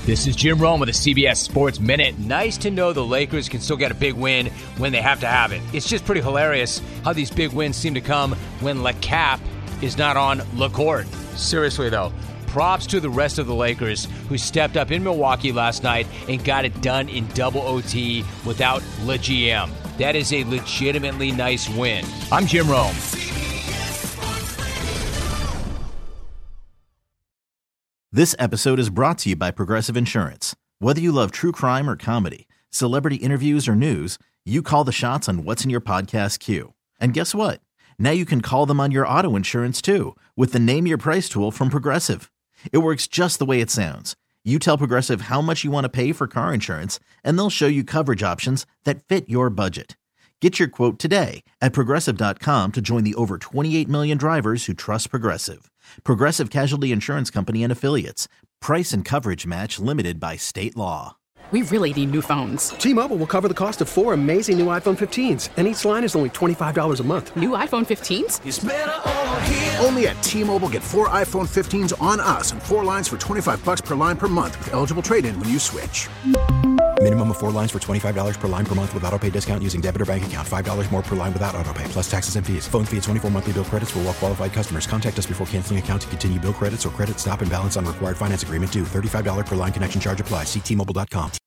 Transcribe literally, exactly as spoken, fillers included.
This is Jim Rome with the C B S Sports Minute. Nice to know the Lakers can still get a big win when they have to have it. It's just pretty hilarious how these big wins seem to come when Le Cap is not on Le Court. Seriously, though, props to the rest of the Lakers who stepped up in Milwaukee last night and got it done in double O T without Le G M. That is a legitimately nice win. I'm Jim Rome. This episode is brought to you by Progressive Insurance. Whether you love true crime or comedy, celebrity interviews or news, you call the shots on what's in your podcast queue. And guess what? Now you can call them on your auto insurance too with the Name Your Price tool from Progressive. It works just the way it sounds. You tell Progressive how much you want to pay for car insurance, and they'll show you coverage options that fit your budget. Get your quote today at Progressive dot com to join the over twenty-eight million drivers who trust Progressive. Progressive Casualty Insurance Company and Affiliates. Price and coverage match limited by state law. We really need new phones. T-Mobile will cover the cost of four amazing new iPhone fifteens, and each line is only twenty-five dollars a month. New iPhone fifteens? It's better over here. Only at T-Mobile, get four iPhone fifteens on us and four lines for twenty-five bucks per line per month with eligible trade-in when you switch. Minimum of four lines for twenty-five dollars per line per month with autopay discount using debit or bank account. five dollars more per line without autopay, plus taxes and fees. Phone fee at twenty-four monthly bill credits for well-qualified customers. Contact us before canceling account to continue bill credits or credit stop and balance on required finance agreement due. thirty-five dollars per line connection charge applies. See T Mobile dot com.